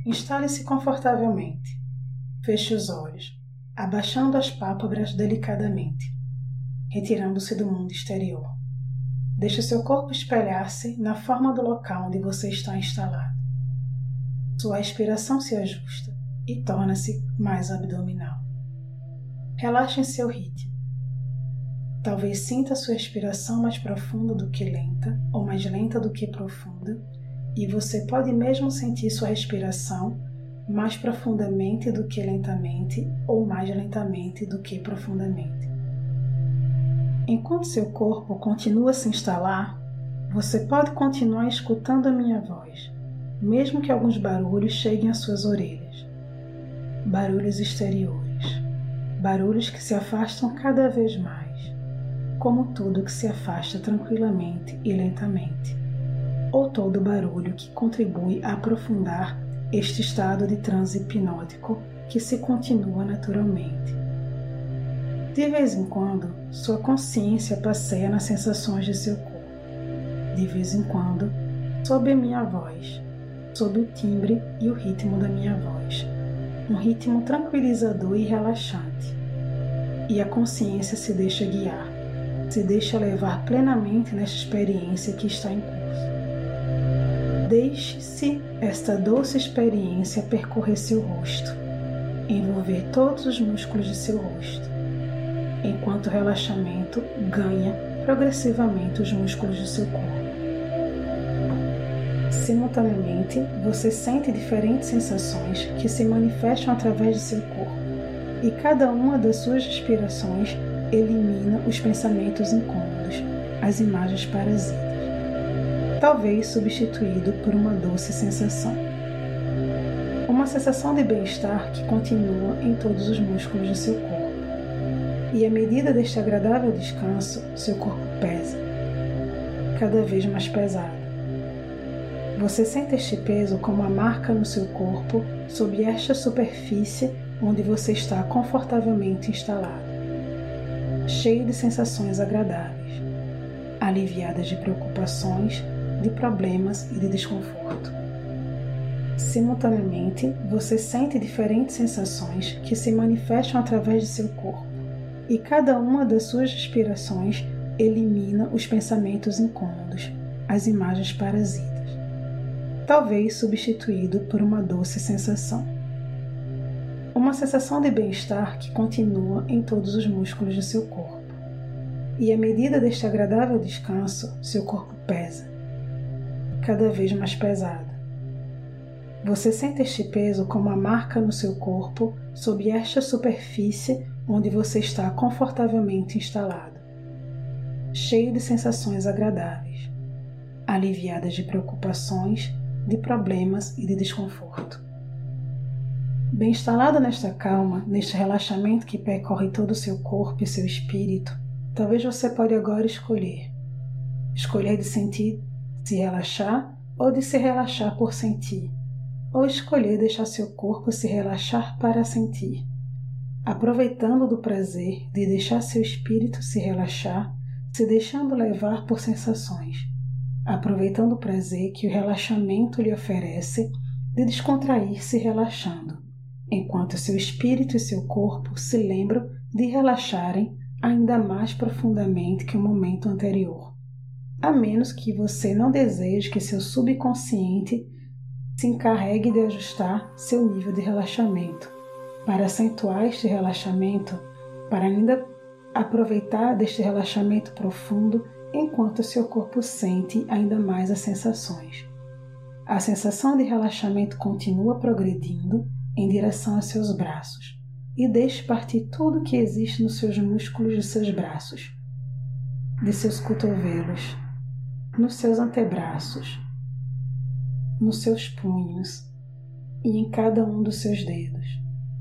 Instale-se confortavelmente. Feche os olhos, abaixando as pálpebras delicadamente, retirando-se do mundo exterior. Deixe seu corpo espelhar-se na forma do local onde você está instalado. Sua respiração se ajusta e torna-se mais abdominal. Relaxe em seu ritmo. Talvez sinta sua respiração mais profunda do que lenta, ou mais lenta do que profunda, e você pode mesmo sentir sua respiração mais profundamente do que lentamente, ou mais lentamente do que profundamente. Enquanto seu corpo continua a se instalar, você pode continuar escutando a minha voz, mesmo que alguns barulhos cheguem às suas orelhas. Barulhos exteriores, barulhos que se afastam cada vez mais, como tudo que se afasta tranquilamente e lentamente, ou todo barulho que contribui a aprofundar este estado de transe hipnótico que se continua naturalmente. De vez em quando, sua consciência passeia nas sensações de seu corpo. De vez em quando, sob a minha voz, sob o timbre e o ritmo da minha voz, um ritmo tranquilizador e relaxante. E a consciência se deixa guiar, se deixa levar plenamente nesta experiência que está em curso. Deixe-se esta doce experiência percorrer seu rosto, envolver todos os músculos de seu rosto, enquanto o relaxamento ganha progressivamente os músculos do seu corpo. Simultaneamente, você sente diferentes sensações que se manifestam através de seu corpo, e cada uma das suas respirações elimina os pensamentos incômodos, as imagens parasitas, talvez substituído por uma doce sensação. Uma sensação de bem-estar que continua em todos os músculos do seu corpo. E à medida deste agradável descanso, seu corpo pesa, cada vez mais pesado. Você sente este peso como uma marca no seu corpo sob esta superfície onde você está confortavelmente instalado, cheio de sensações agradáveis, aliviadas de preocupações, de problemas e de desconforto. Simultaneamente, você sente diferentes sensações que se manifestam através de seu corpo, e cada uma das suas respirações elimina os pensamentos incômodos, as imagens parasitas, talvez substituído por uma doce sensação. Uma sensação de bem-estar que continua em todos os músculos do seu corpo. E à medida deste agradável descanso, seu corpo pesa, cada vez mais pesado. Você sente este peso como uma marca no seu corpo sob esta superfície onde você está confortavelmente instalado, cheio de sensações agradáveis, aliviadas de preocupações, de problemas e de desconforto. Bem instalado nesta calma, neste relaxamento que percorre todo o seu corpo e seu espírito, talvez você pode agora escolher de sentir, se relaxar ou de se relaxar por sentir, ou escolher deixar seu corpo se relaxar para sentir, aproveitando do prazer de deixar seu espírito se relaxar, se deixando levar por sensações, aproveitando o prazer que o relaxamento lhe oferece de descontrair-se relaxando, enquanto seu espírito e seu corpo se lembram de relaxarem ainda mais profundamente que o momento anterior, a menos que você não deseje que seu subconsciente se encarregue de ajustar seu nível de relaxamento, para acentuar este relaxamento, para ainda aproveitar deste relaxamento profundo enquanto seu corpo sente ainda mais as sensações. A sensação de relaxamento continua progredindo em direção aos seus braços e deixe partir tudo que existe nos seus músculos de seus braços, de seus cotovelos, nos seus antebraços, nos seus punhos e em cada um dos seus dedos.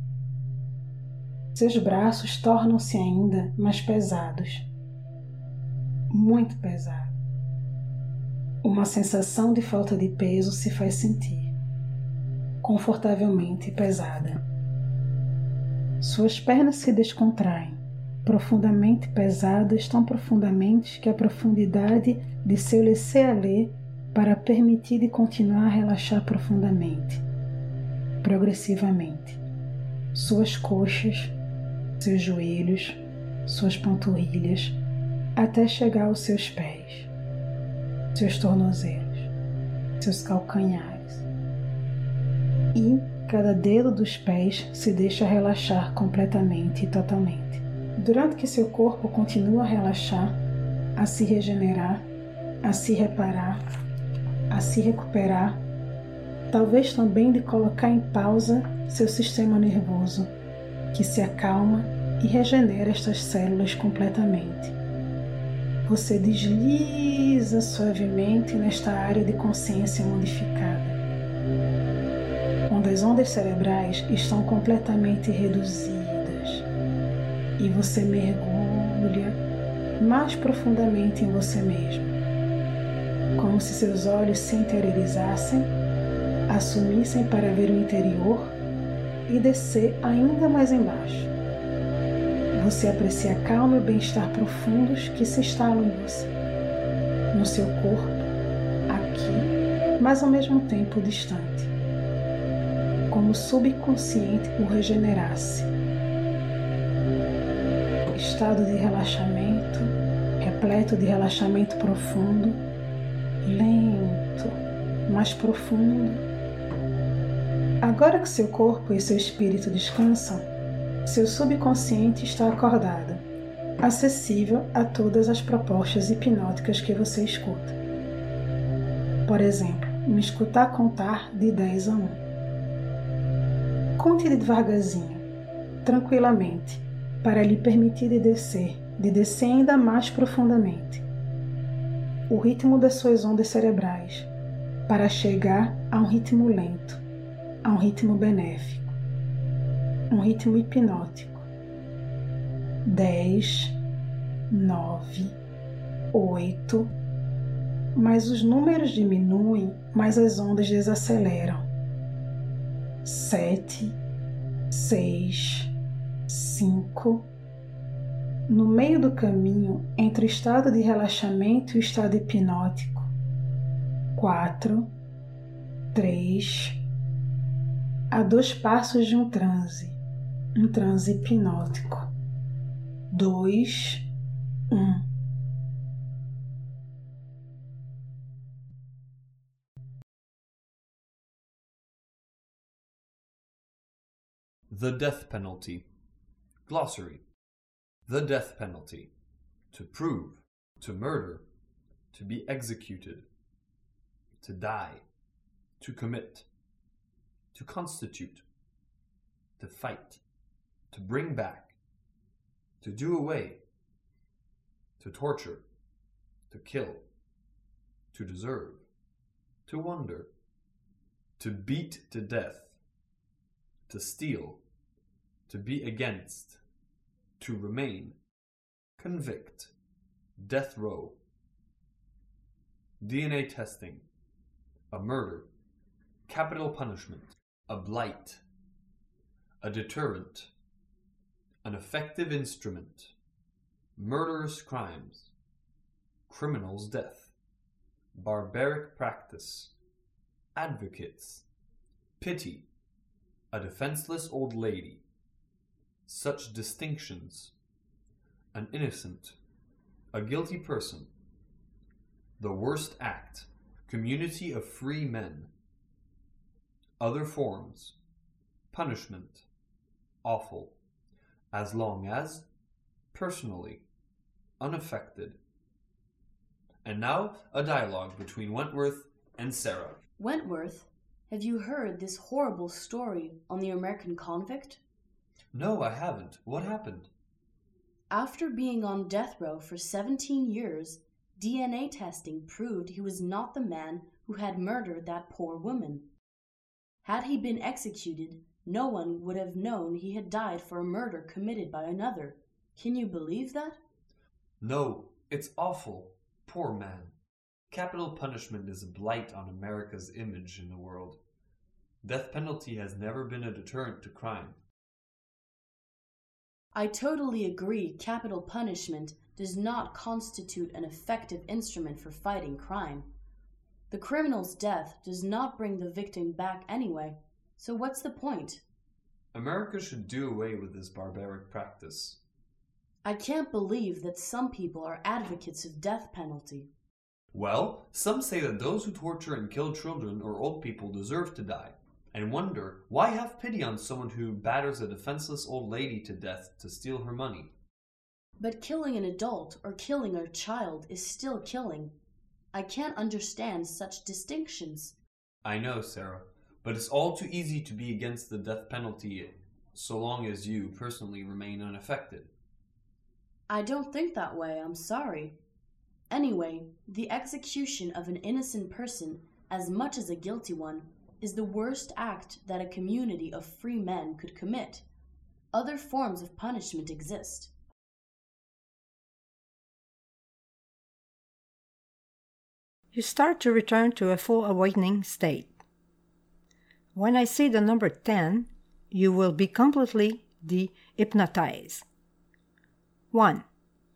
Seus braços tornam-se ainda mais pesados, muito pesados. Uma sensação de falta de peso se faz sentir, confortavelmente pesada. Suas pernas se descontraem, profundamente pesadas, tão profundamente que a profundidade de seu laisser-aller para permitir de continuar a relaxar profundamente. progressivamente, suas coxas, seus joelhos, suas panturrilhas, até chegar aos seus pés, seus tornozelos, seus calcanhares. E cada dedo dos pés se deixa relaxar completamente e totalmente. Durante que seu corpo continua a relaxar, a se regenerar, a se reparar, a se recuperar, talvez também de colocar em pausa seu sistema nervoso, que se acalma e regenera estas células completamente. Você desliza suavemente nesta área de consciência modificada, onde as ondas cerebrais estão completamente reduzidas e você mergulha mais profundamente em você mesmo, como se seus olhos se interiorizassem, assumissem para ver o interior e descer ainda mais embaixo. Você aprecia a calma e o bem-estar profundos que se instalam em você, no seu corpo, aqui, mas ao mesmo tempo distante, como o subconsciente o regenerasse. Estado de relaxamento, repleto de relaxamento profundo, lento, mais profundo. Agora que seu corpo e seu espírito descansam, seu subconsciente está acordado, acessível a todas as propostas hipnóticas que você escuta. Por exemplo, me escutar contar de 10 a 1. Conte devagarzinho, tranquilamente, para lhe permitir de descer ainda mais profundamente. O ritmo das suas ondas cerebrais, para chegar a um ritmo lento, a um ritmo benéfico, um ritmo hipnótico. 10, 9, 8, mas os números diminuem, mas as ondas desaceleram. 7, 6, 5. No meio do caminho entre o estado de relaxamento e o estado hipnótico. 4, 3, a 2 passos de um transe hipnótico. 2, 1. The death penalty. Glossary. The death penalty. To prove, to murder, to be executed, to die, to commit, to constitute, to fight, to bring back, to do away, to torture, to kill, to deserve, to wonder, to beat to death, to steal, to be against, to remain, convict, death row, DNA testing, a murder, capital punishment, a blight, a deterrent, an effective instrument, murderous crimes, criminal's death, barbaric practice, advocates, pity, a defenseless old lady, such distinctions, an innocent, a guilty person, the worst act, community of free men, other forms, punishment, awful, as long as, personally, unaffected. And now, a dialogue between Wentworth and Sarah. Wentworth, have you heard this horrible story on the American convict? No, I haven't. What happened? After being on death row for 17 years, DNA testing proved he was not the man who had murdered that poor woman. Had he been executed, no one would have known he had died for a murder committed by another. Can you believe that? No, it's awful. Poor man. Capital punishment is a blight on America's image in the world. Death penalty has never been a deterrent to crime. I totally agree capital punishment does not constitute an effective instrument for fighting crime. The criminal's death does not bring the victim back anyway. So what's the point? America should do away with this barbaric practice. I can't believe that some people are advocates of death penalty. Well, some say that those who torture and kill children or old people deserve to die, and wonder, why have pity on someone who batters a defenseless old lady to death to steal her money? But killing an adult or killing a child is still killing. I can't understand such distinctions. I know, Sarah, but it's all too easy to be against the death penalty so long as you personally remain unaffected. I don't think that way, I'm sorry. Anyway, the execution of an innocent person, as much as a guilty one, is the worst act that a community of free men could commit. Other forms of punishment exist. You start to return to a full awakening state. When I say the number 10, you will be completely de-hypnotized. 1,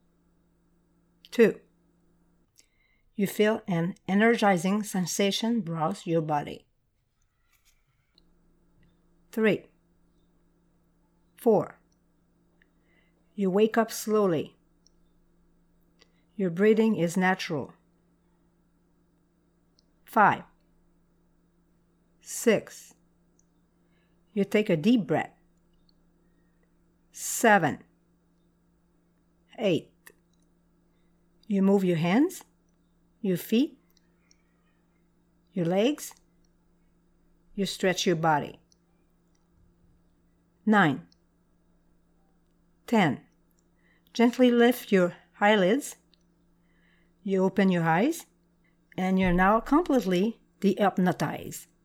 2. You feel an energizing sensation browse your body. 3, 4. You wake up slowly. Your breathing is natural. 5, 6. You take a deep breath. 7, 8. You move your hands, your feet, your legs. You stretch your body. 9, 10. Gently lift your eyelids. You open your eyes, and you're now completely de-hypnotized.